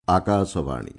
आकाशवाणी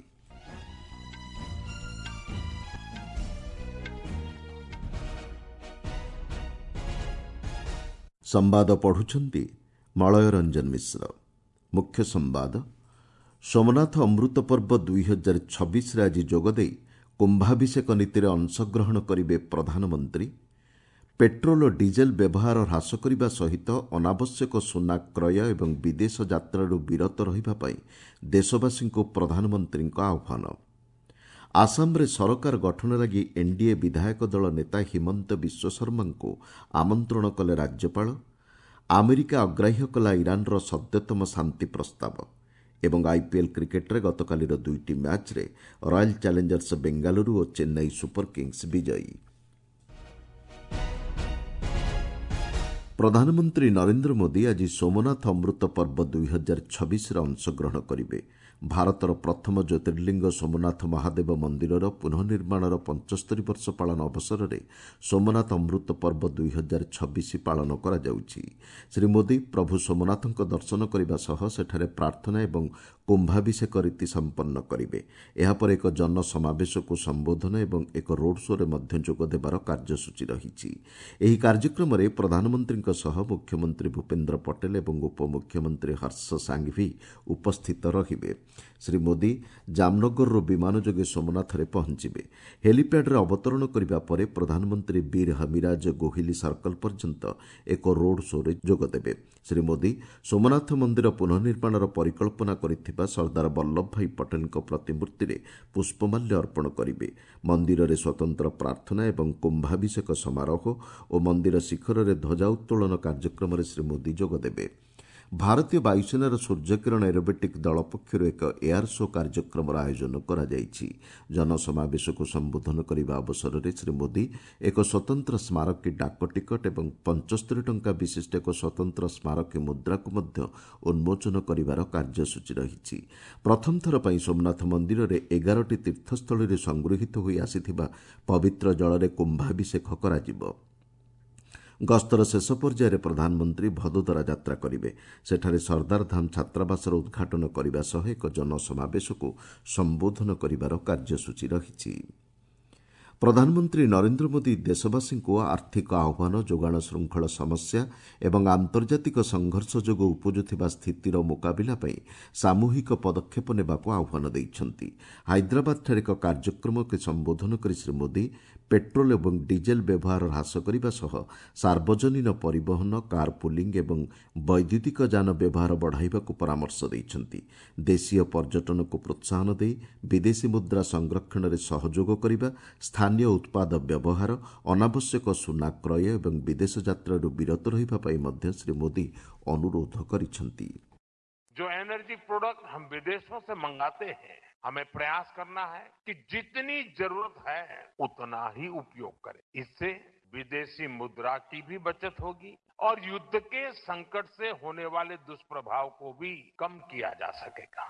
संवाद पढ़ुछंती मलय रंजन मिश्र। मुख्य संवाद सोमनाथ अमृत पर्व 2026 आज जोगदे कुंभाभिषेक नीतिर अंशग्रहण करिवे प्रधानमंत्री। पेट्रोल और डीजेल व्यवहार ह्रास करने सहित अनावश्यक सुना क्रय एवं विदेश यात्रारू विरत रहिबा पई देशवासी को प्रधानमंत्री आह्वान। आसाम रे सरकार गठन लगी एनडीए विधायक दल नेता हिमंत बिश्व शर्मा को आमंत्रण कले राज्यपाल। अमेरिका अग्राह्य कला ईरान रो सद्यतम शांति प्रस्ताव एवं आईपीएल क्रिकेट रे गतकालीर दुईटी मैच रे रॉयल चैलेंजर्स बेंगालुरु और चेन्नई सुपर किंग्स विजयी। प्रधानमंत्री नरेंद्र मोदी आज सोमनाथ अमृत पर्व 2026 अंशग्रहण करिवे। भारतर प्रथम ज्योतिर्लिंग सोमनाथ महादेव मंदिरर पुनर्निर्माणर 75 वर्ष पालन अवसर में सोमनाथ अमृत पर्व 2026 पालन करा जाउछि। श्री मोदी प्रभु सोमनाथଙ୍କ दर्शन करने सह सेठारे प्रार्थना एवं कुंभाभिषेक रीति संपन्न करिवे। एहापर एक जनसमावेश को संबोधन एवं एक रोड शो रे मध्य जोग देबार कार्यसूची रहिछि। एही कार्यक्रम रे प्रधानमंत्री सह मुख्यमंत्री भूपेन्द्र पटेल एवं उपमुख्यमंत्री हर्ष सांघवी उपस्थित रहिबे। श्री मोदी जामनगर विमान जोगे सोमनाथ रे पहुंचबे। हेलीपैड रे अवतरण करबा परे प्रधानमंत्री वीर हमिराज गोहिली सर्कल पर्यंत एक रोड शो रे जोग देबे। श्री मोदी सोमनाथ मंदिर पुनर्निर्माणर परिकल्पना करिथिबा सरदार वल्लभ भाई पटेल प्रतिमूर्ति रे पुष्पमाल्य अर्पण करिवे। मंदिर रे स्वतंत्र प्रार्थना एवं कुंभाभिषेक समारोह और मंदिर शिखर रे ध्वजा उत्तोलन कार्यक्रम रे श्री मोदी जोग देबे। भारतीय वायुसेनार सूर्यकिरण एरोबेटिक दल पक्षर एक एयर शो कार्यक्रम आयोजन करा जायछि। जनसमावेश को संबोधन करने अवसर में श्री मोदी एक स्वतंत्र स्मारकी डाक टिकट एवं 75 टंका विशिष्ट एक स्वतंत्र स्मारकी मुद्रा को मध्य उन्मोचन करिवार कार्यसूची रहिछि। प्रथम थर पई सोमनाथ मंदिर रे 11टी तीर्थस्थल रे संगृहीत होई आसीथिबा पवित्र जल रे कुंभाभिषेक कराजिबो। गस्तर शेष पर्यायर प्रधानमंत्री भदोदरा यात्रा करिवे। सेठारे सरदार धाम छात्रावासर उद्घाटन करने सह एक जनसमावेश को संबोधन करिवार कार्यसूची रहिछि। प्रधानमंत्री नरेंद्र मोदी देशवासी को आर्थिक आह्वान, जोगाण श्रृंखल समस्या एवं आंतर्जातिक संघर्ष जोग उपजुथिबा स्थितिर मुकाबिला पई सामूहिक पदक्षेप नेबाको आह्वान दैछन्ति। हैदराबाद एक कार्यक्रम के संबोधन करी श्री मोदी पेट्रोल एवं डीजेल व्यवहार ह्रास करने सह सार्वजनीन परिवहन, कार पुलिंग एवं वैद्युतिक जान व्यवहार बढ़ाइबाको परामर्श दैछन्ति। देशीय पर्यटन को प्रोत्साहन दे विदेशी मुद्रा संरक्षण में सहयोग करने, स्थानीय उत्पाद व्यवहार, अनावश्यक सुना क्रय एवं विदेश यात्रारू विरत रहिबा पई मध्य श्री मोदी अनुरोध करिसंति। जो एनर्जी प्रोडक्ट हम विदेशों से मंगाते हैं, हमें प्रयास करना है कि जितनी जरूरत है उतना ही उपयोग करें। इससे विदेशी मुद्रा की भी बचत होगी और युद्ध के संकट से होने वाले दुष्प्रभाव को भी कम किया जा सकेगा।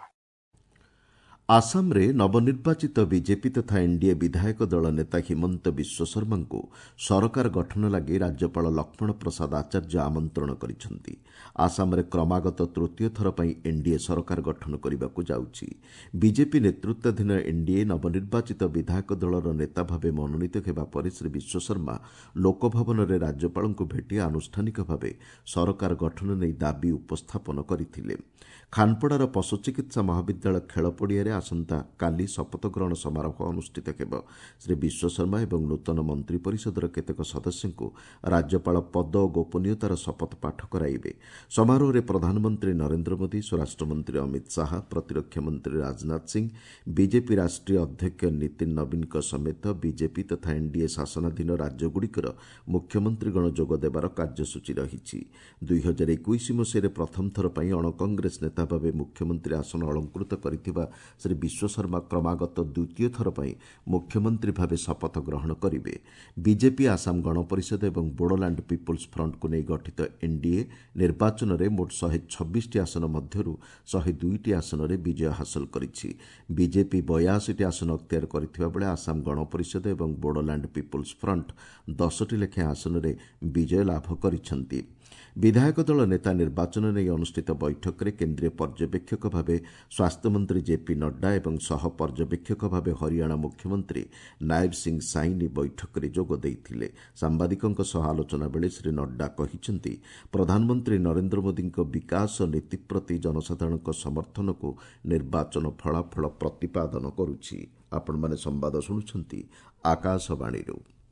आसाम रे नवनिर्वाचित बीजेपी तथा एनडीए विधायक दल नेता हिमंत बिश्व शर्मा को सरकार गठन लगी राज्यपाल लक्ष्मण प्रसाद आचार्य आमंत्रण करिसंति। आसाम रे क्रमागत तृतीय थर पई एनडीए सरकार गठन करबाकू जाउछि। बीजेपी नेतृत्वाधीन एनडीए नवनिर्वाचित विधायक दलर नेता भावे मनोनीत हेबा परे श्री बिश्व शर्मा लोकभवन रे राज्यपाल को भेटी आनुष्ठानिक भावे सरकार गठन नै दाबी उपस्थापन करथिले। खानपड़ार पशु चिकित्सा महाविद्यालय खेल पड़िया आसंता काली शपथ ग्रहण समारोह अनुष्ठित हेब। श्री विश्व शर्मा एवं नूतन मंत्री परिषदर केतेक सदस्यों को राज्यपाल पद और गोपनीयतार शपथ पाठ कराइबे। समारोह में प्रधानमंत्री नरेंद्र मोदी, स्वराष्ट्र मंत्री अमित शाह, प्रतिरक्षा मंत्री राजनाथ सिंह, बीजेपी राष्ट्रीय अध्यक्ष नितिन नवीन समेत बीजेपी तथा एनडीए शासनाधीन राज्यगुड़िकर मुख्यमंत्रीगण जोग देबार कार्यसूची रहिछि। 2021 मसीह प्रथम थर पई अणकांग्रेस नेता भावे मुख्यमंत्री आसन अलंकृत करिथिबा श्री विश्व शर्मा क्रमागत द्वितीय थर पई मुख्यमंत्री भावे शपथ ग्रहण करिवे। बीजेपी आसाम गणपरिषद एवं बोडोलैंड पीपुल्स फ्रंट को नहीं गठित एनडीए निर्वाचन में मोट 126 आसन मध्यरु 102 आसन में विजय हासिल करिछि। बीजेपी 82 आसन अख्तियार करथिबा बेले आसाम गणपरिषद एवं बोडोलैंड पीपुल्स फ्रंट 10 लेखाएं आसन में विजय लाभ करिसंति। विधायक दल नेता निर्वाचन नहीं अनुष्ठित बैठक में केन्द्रीय पर्यवेक्षक भाव स्वास्थ्यमंत्री जेपी नड्डा और सह पर्यवेक्षक भाव हरियाणा मुख्यमंत्री नायब सिंह साइनी बैठक में जोगदे सांबादिकों सह आलोचना बेले श्री नड्डा कहते प्रधानमंत्री नरेंद्र मोदी विकास नीति प्रति जनसाधारण समर्थन को निर्वाचन फलाफल प्रतिपादन करुछि। आपण माने संवाद शुणुछंती आकाशवाणी।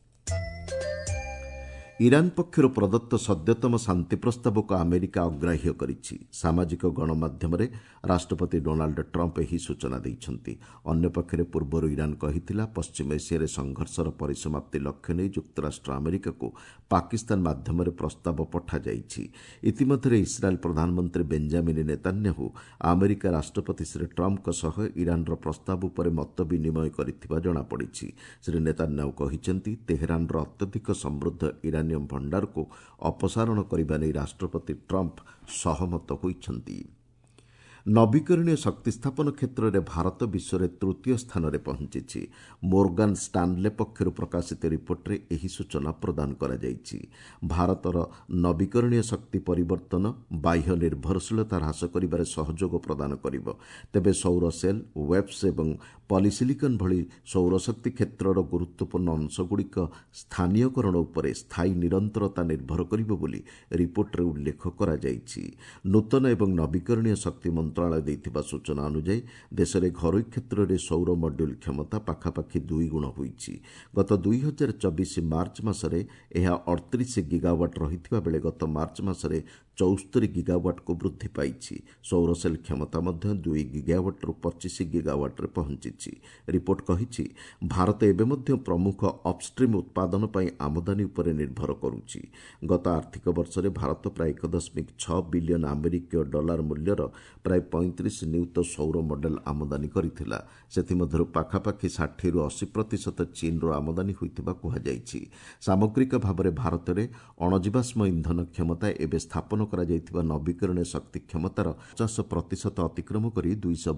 इरान पक्षर प्रदत्त सद्यतम शांति प्रस्ताव को अमेरिका अग्राह्य करिछि। सामाजिक गणमाध्यम राष्ट्रपति डोनाल्ड ट्रंप यही सूचना देइछंती। अन्य पक्षरे पूर्वर इरान कहिथिला पश्चिम एशिया संघर्षर परिसमाप्ति लक्ष्य नहीं युक्तराष्ट्र अमेरिका को पाकिस्तान माध्यम प्रस्ताव पठा जाइछि। इतिमध्य इस्राएल प्रधानमंत्री बेंजामिन नेतान्याहू अमेरिका राष्ट्रपति श्री ट्रंप सह इरान प्रस्ताव पर मत विनिमय करिथिबा जणा पड़िछि। श्री नेतान्याहू कहिसेंती तेहरान अत्यधिक समृद्ध इरान भंडार को अपसारण करने नहीं राष्ट्रपति ट्रंप सहमत होइछंती। नवीकरणीय शक्ति स्थापन क्षेत्र में भारत विश्व में तृतीय स्थान में पहुंची। मोर्गान स्टानले पक्षर प्रकाशित रिपोर्ट में यही सूचना प्रदान करा जाइछि। भारतर नवीकरणीय शक्ति परिवर्तन बाह्य निर्भरशीलता ह्रास करिबारे सहयोग प्रदान करिब। तेबे सौर सेल वेब्स एवं पॉलीसिलिकन भली सौरशक्ति क्षेत्रर गुरुत्वपूर्ण अंशगुड़िक स्थानीयकरण उपरे स्थायी निरंतरता निर्भर करिब बोली रिपोर्ट में उल्लेख करा जाइछि। नूतन एवं नवीकरणीय शक्ति मंत्रालय देइथिबा सूचना अनुसार देश में घरोई क्षेत्र में सौर मॉड्यूल क्षमता पाखापाखि 2 गुण होइछि। गत 2024 मार्च मासरे यह 38 गिगावाट रहिथिबा बेले गत मार्च मासरे 74 गिगावाट को वृद्धि पाइछि। सौर सेल क्षमता मध्य 2 गिगावाट रु 25 गिगावाट रे पहुंची। रिपोर्ट कहिछि भारत एबे मध्य प्रमुख अपस्ट्रीम उत्पादन पई आमदानी उपरे निर्भर करुछि। गत आर्थिक वर्ष रे भारत प्राय 1.6 बिलियन अमेरिकीय डॉलर मूल्यर प्राय 35 नियुत सौर मॉडल आमदानी करिथिला। सेथिमध्यरु पाखापाखि 60 रु 80% चीन रो आमदानी होइतिबा कुहाଯାଇଛି। सामग्रिक भाबरे भारत रे अणजीवाश्म इंधन क्षमता एबे स्थापन करा जाइतिबा नवीकरणीय शक्ति क्षमतार 50% अतिक्रम करी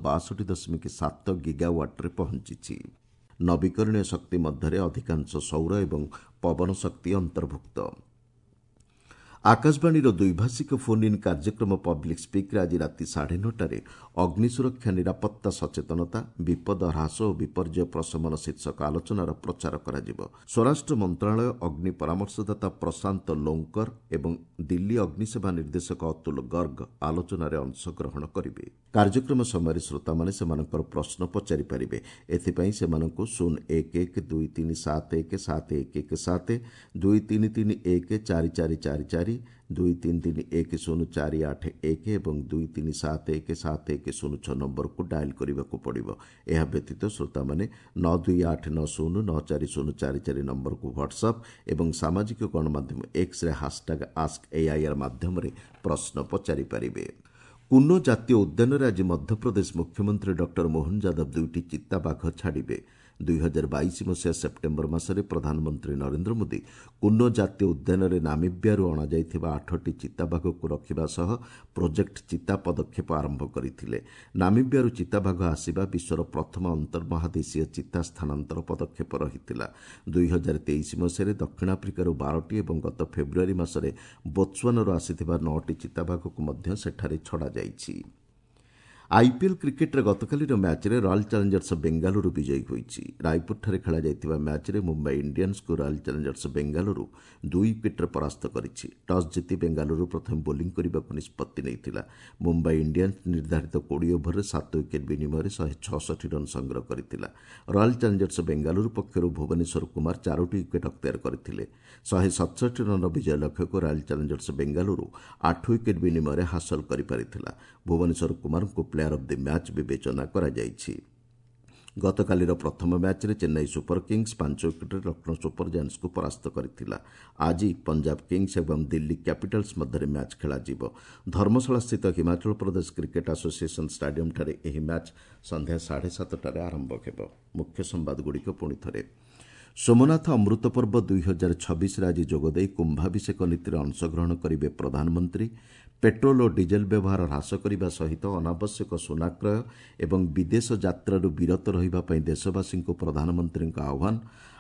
262.7 गिगावाट रे पहुंची। नवीकरणीय शक्ति मध्य अधिकांश सौर एवं पवन शक्ति अंतर्भुक्त। आकाशवाणी द्विभाषिक फोन इन कार्यक्रम पब्लिक स्पीक आज राति 9:30 अग्निसुरक्षा निरापत्ता सचेतनता विपद ह्रास और विपर्यय प्रशमन शीर्षक आलोचनार प्रचार करा। स्वराष्ट्र मंत्रालय अग्नि परामर्शदाता प्रशांत लोंकर एवं दिल्ली अग्निसेवा निर्देशक अतुल गर्ग आलोचनार अंशग्रहण करेंगे। कार्यक्रम समय श्रोता मैंने सेमानकर प्रश्न पचारि पारिबे। एथिपाई सेमानकु 01123717171 23314444 2331104881 एवं 23717106 नंबर को डायल करने को पड़िबो। यह व्यतीत श्रोता माने 9289094044 नंबर को व्हाट्सएप एवं सामाजिक गणमाध्यम एक्स रे #AskAIR माध्यम रे प्रश्न पचारि पारिबे। कुनो जातीय उद्यान आज मध्यप्रदेश मुख्यमंत्री डॉक्टर मोहन यादव 2टी चित्ताबाघ छाड़िबे। 2022 मसीहा सेप्टेम्बर मासरे प्रधानमंत्री नरेंद्र मोदी कुनो जातीय उद्यान में नामिबियारू अणाଯାଇଥିବା 8टी चिताबाघ को रखिबा सह प्रोजेक्ट चिता पदक्षेप आरंभ करथिले। नामिबियारू चिताबाघ आसिबा विश्वर प्रथम अंतर्महादेशीय चिता स्थानांतर पदक्षेप रहितिला। 2023 मसीहा दक्षिण आफ्रिकार 12टी एवं गत फेब्रुआरी मासरे बोत्सवानारू आसिथिबा 9टी चिताबाघ को मध्य सेठारे छड़ा जाइछि। आईपीएल क्रिकेट रे गतकालीर मैच रे रॉयल चैलेंजर्स बेंगालुरु विजयी होईछि। रायपुर खेला जाइतिबा मैच रे मुंबई इंडियंस को रॉयल चैलेंजर्स बेंगालुरु 2 विकेट रे परास्त करिछि। टॉस जीति बेंगालुरु प्रथम बोलिंग करबाकू निष्पत्ति नैथिला। मुंबई इंडियंस निर्धारित 20 ओभर रे 7 विकेट विनिमय 166 रन संग्रह करथिला। रॉयल चैलेंजर्स बेंगालुरु पक्षरु भुवनेश्वर कुमार 4टी विकेट अख्तियार करथिले। 167 रन विजय लक्ष्य को रॉयल चैलेंजर्स बेंगालुरु 8 विकेट विनिमय हासिल करि परिथिला। भुवनेश्वर कुमार को प्लेयर ऑफ द मैच विवेचना करा जाइछि। गतकालीर प्रथम मैच रे Chennai Super Kings 5 wicket Lucknow Super Giants को परास्त करथिला। आज पंजाब किंग्स एवं दिल्ली कैपिटल्स मध्य मैच खेला जिवो। धर्मशाला स्थित Himachal Pradesh cricket association stadium ठारे एही मैच संध्या 7:30 आरंभ हेबो। मुख्य संवाद गुड़िक पुणी थरे। सोमनाथ अमृत पर्व 2026 आज जोगदे कुंभाभिषेक नीतिर अंशग्रहण करेंगे प्रधानमंत्री। पेट्रोल और डीजेल व्यवहार ह्रास करने सहित अनावश्यक सुना क्रय एवं विदेश यात्रारू विरत रहिबा पई देशवासी को प्रधानमंत्री आह्वान।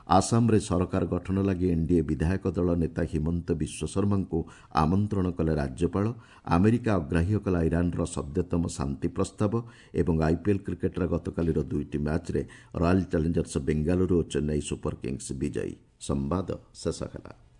आसामरे सरकार गठन लगी एनडीए विधायक दल नेता हिमंत विश्व शर्मा को आमंत्रण कले राज्यपाल। अमेरिका अग्राह्य कला इरानर सद्यतम शांति प्रस्ताव और आईपीएल क्रिकेटर गतकालीर 2टी मैच्रे रॉयल चैलेंजर्स बेंगालुरु और चेन्नई सुपर किंग्स विजयी। संवाद शेष ହେଲା।